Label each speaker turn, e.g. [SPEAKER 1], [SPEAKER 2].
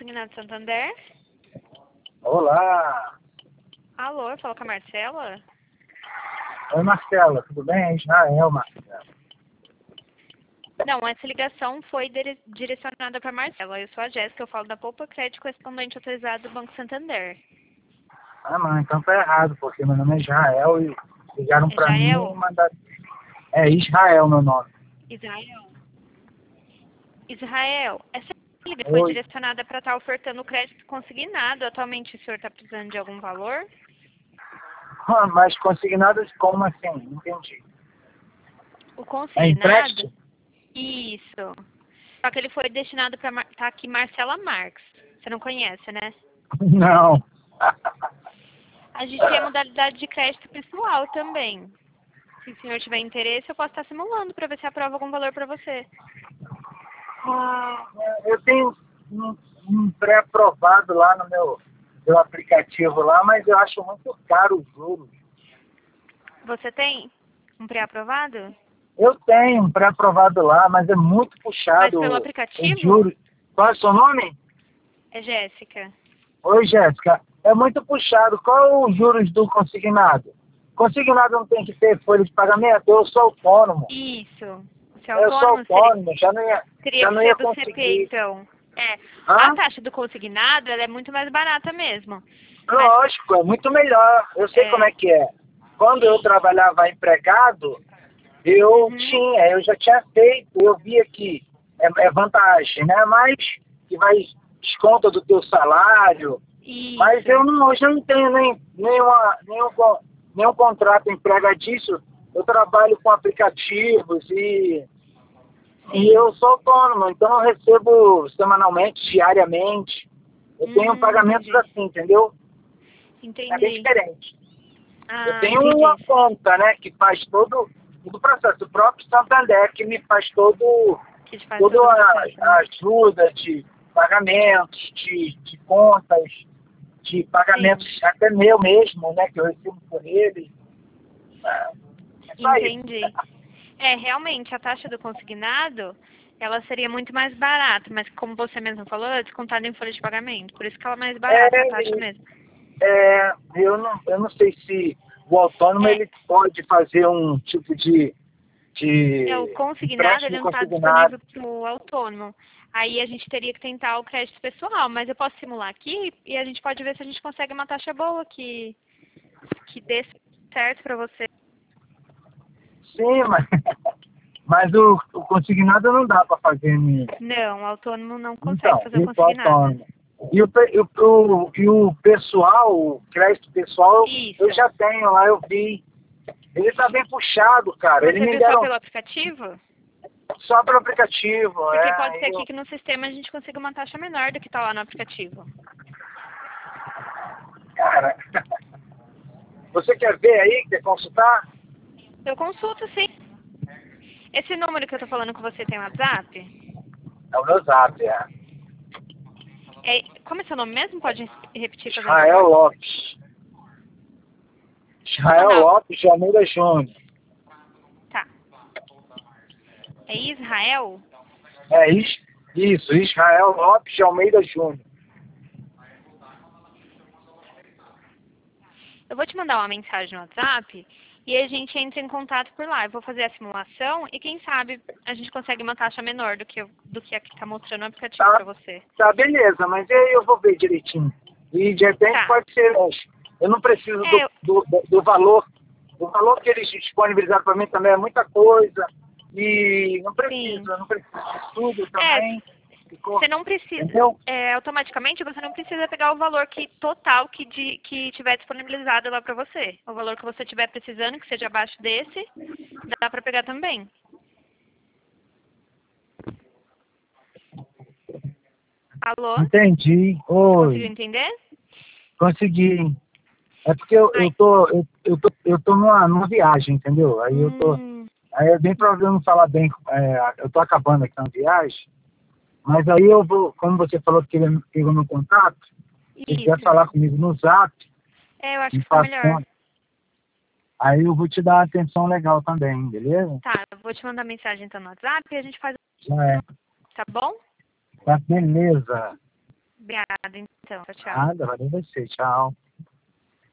[SPEAKER 1] Consignado Santander.
[SPEAKER 2] Olá!
[SPEAKER 1] Alô, fala com a Marcela?
[SPEAKER 2] Oi, Marcela, tudo bem? Israel, Marcela.
[SPEAKER 1] Não, essa ligação foi direcionada para Marcela. Eu sou a Jéssica, eu falo da Poupa Crédito, correspondente autorizado do Banco Santander.
[SPEAKER 2] Ah, não, então tá errado, porque meu nome é Israel e ligaram pra mim
[SPEAKER 1] Israel?
[SPEAKER 2] e mandaram... É Israel meu nome.
[SPEAKER 1] Israel? Israel, essa ligação foi
[SPEAKER 2] Oi.
[SPEAKER 1] direcionada para estar ofertando crédito consignado. Atualmente o senhor está precisando de algum valor?
[SPEAKER 2] Ah, mas consignadas como assim? Não entendi.
[SPEAKER 1] O
[SPEAKER 2] É
[SPEAKER 1] consignado?
[SPEAKER 2] empréstimo?
[SPEAKER 1] Isso. Só que ele foi destinado para tá aqui Marcela Marques. Você não conhece, né?
[SPEAKER 2] Não.
[SPEAKER 1] A gente tem a modalidade de crédito pessoal também. Se o senhor tiver interesse, eu posso estar simulando para ver se aprova algum valor para você.
[SPEAKER 2] Eu tenho um pré-aprovado lá no meu aplicativo lá, mas eu acho muito caro os juros.
[SPEAKER 1] Você tem um pré-aprovado?
[SPEAKER 2] Eu tenho um pré-aprovado lá, mas é muito
[SPEAKER 1] Mas
[SPEAKER 2] puxado
[SPEAKER 1] pelo
[SPEAKER 2] os
[SPEAKER 1] aplicativo?
[SPEAKER 2] juros. Qual é o seu nome?
[SPEAKER 1] É Jéssica.
[SPEAKER 2] Oi, Jéssica. É muito puxado. Qual é os juros do consignado? Consignado não tem que ter folha de pagamento? Eu sou autônomo.
[SPEAKER 1] Isso. Você é
[SPEAKER 2] Eu sou
[SPEAKER 1] autônomo?
[SPEAKER 2] autônomo, já
[SPEAKER 1] Teria que
[SPEAKER 2] não
[SPEAKER 1] ser
[SPEAKER 2] ia
[SPEAKER 1] do CP,
[SPEAKER 2] conseguir.
[SPEAKER 1] então. É. A
[SPEAKER 2] Hã?
[SPEAKER 1] taxa do consignado, ela é muito mais barata mesmo. Mas,
[SPEAKER 2] Lógico, é muito melhor. Eu sei como é
[SPEAKER 1] é.
[SPEAKER 2] que é. Quando eu
[SPEAKER 1] Sim.
[SPEAKER 2] trabalhava empregado,
[SPEAKER 1] Uhum.
[SPEAKER 2] eu já tinha feito, eu via que é vantagem, né? Mas que vai desconta do teu salário. Mas
[SPEAKER 1] Isso.
[SPEAKER 2] hoje eu não tenho nenhum contrato empregatício. Eu trabalho com aplicativos e
[SPEAKER 1] Sim.
[SPEAKER 2] eu sou autônomo, então eu recebo semanalmente, diariamente. Eu tenho pagamentos
[SPEAKER 1] Entendi.
[SPEAKER 2] assim, entendeu? É bem
[SPEAKER 1] Entendi.
[SPEAKER 2] diferente. Eu
[SPEAKER 1] Ah,
[SPEAKER 2] tenho uma
[SPEAKER 1] entendi.
[SPEAKER 2] conta, né, que faz todo o processo. O próprio Santander que me faz
[SPEAKER 1] Que te faz
[SPEAKER 2] toda
[SPEAKER 1] todo o processo,
[SPEAKER 2] a
[SPEAKER 1] né?
[SPEAKER 2] ajuda de pagamentos, de contas, de pagamentos
[SPEAKER 1] Sim.
[SPEAKER 2] até meu mesmo, né, que eu recebo por ele. É só isso.
[SPEAKER 1] Entendi. É, realmente, a taxa do consignado, ela seria muito mais barata, mas como você mesmo falou, ela é descontada em folha de pagamento. Por isso que ela é mais barata, a taxa mesmo.
[SPEAKER 2] Eu não sei se o autônomo
[SPEAKER 1] É,
[SPEAKER 2] ele pode fazer um tipo
[SPEAKER 1] o
[SPEAKER 2] de
[SPEAKER 1] consignado, ele
[SPEAKER 2] empréstimo
[SPEAKER 1] não está
[SPEAKER 2] consignado.
[SPEAKER 1] disponível para o autônomo. Aí a gente teria que tentar o crédito pessoal, mas eu posso simular aqui e a gente pode ver se a gente consegue uma taxa boa que dê certo para você.
[SPEAKER 2] Sim, mas o consignado não dá para fazer.
[SPEAKER 1] Não, o autônomo não consegue
[SPEAKER 2] Então,
[SPEAKER 1] fazer o
[SPEAKER 2] isso é
[SPEAKER 1] consignado.
[SPEAKER 2] autônomo. E o pessoal, o crédito pessoal, eu
[SPEAKER 1] Isso.
[SPEAKER 2] já tenho lá, eu vi. Ele tá bem puxado, cara. Eles
[SPEAKER 1] Você
[SPEAKER 2] me
[SPEAKER 1] viu só
[SPEAKER 2] deram
[SPEAKER 1] pelo aplicativo?
[SPEAKER 2] só pelo aplicativo.
[SPEAKER 1] Porque pode ser aqui que no sistema a gente consiga uma taxa menor do que está lá no aplicativo.
[SPEAKER 2] Cara, você quer ver aí, quer consultar?
[SPEAKER 1] Eu consulto, sim. Esse número que eu tô falando com você tem WhatsApp?
[SPEAKER 2] É o meu zap,
[SPEAKER 1] Como é seu nome mesmo? Pode repetir, fazendo
[SPEAKER 2] Israel
[SPEAKER 1] favor?
[SPEAKER 2] Lopes.
[SPEAKER 1] Vou
[SPEAKER 2] Israel
[SPEAKER 1] mandar.
[SPEAKER 2] Lopes de Almeida Júnior.
[SPEAKER 1] Tá. É Israel?
[SPEAKER 2] Isso, Israel Lopes de Almeida Júnior.
[SPEAKER 1] Eu vou te mandar uma mensagem no WhatsApp e a gente entra em contato por lá. Eu vou fazer a simulação e quem sabe a gente consegue uma taxa menor do que a que tá mostrando no aplicativo
[SPEAKER 2] Tá,
[SPEAKER 1] pra você.
[SPEAKER 2] tá, beleza, mas aí eu vou ver direitinho. E de repente
[SPEAKER 1] Tá.
[SPEAKER 2] pode ser, eu não preciso
[SPEAKER 1] É,
[SPEAKER 2] do valor. O valor que eles disponibilizaram para mim também é muita coisa. E
[SPEAKER 1] sim.
[SPEAKER 2] eu não preciso de tudo
[SPEAKER 1] É,
[SPEAKER 2] também.
[SPEAKER 1] você não precisa,
[SPEAKER 2] Entendeu?
[SPEAKER 1] automaticamente você não precisa pegar o valor total que tiver disponibilizado lá pra você. O valor que você estiver precisando, que seja abaixo desse, dá pra pegar também. Alô?
[SPEAKER 2] Entendi.
[SPEAKER 1] Conseguiu
[SPEAKER 2] Oi,
[SPEAKER 1] entender?
[SPEAKER 2] consegui. É porque
[SPEAKER 1] Ai.
[SPEAKER 2] eu tô numa viagem, entendeu?
[SPEAKER 1] Hum,
[SPEAKER 2] Aí é bem provável eu não falar bem, eu tô acabando aqui na viagem, mas aí eu vou, como você falou que ele pegou meu contato, se ele quiser
[SPEAKER 1] isso.
[SPEAKER 2] falar comigo no zap,
[SPEAKER 1] Eu acho
[SPEAKER 2] me
[SPEAKER 1] que fica
[SPEAKER 2] faz
[SPEAKER 1] melhor.
[SPEAKER 2] conta, aí eu vou te dar uma atenção legal também, beleza?
[SPEAKER 1] Tá, eu vou te mandar mensagem então no WhatsApp e a gente faz,
[SPEAKER 2] Já é.
[SPEAKER 1] tá bom?
[SPEAKER 2] Tá, beleza.
[SPEAKER 1] Obrigada, então. Tchau, tchau.
[SPEAKER 2] Nada, valeu você. Tchau.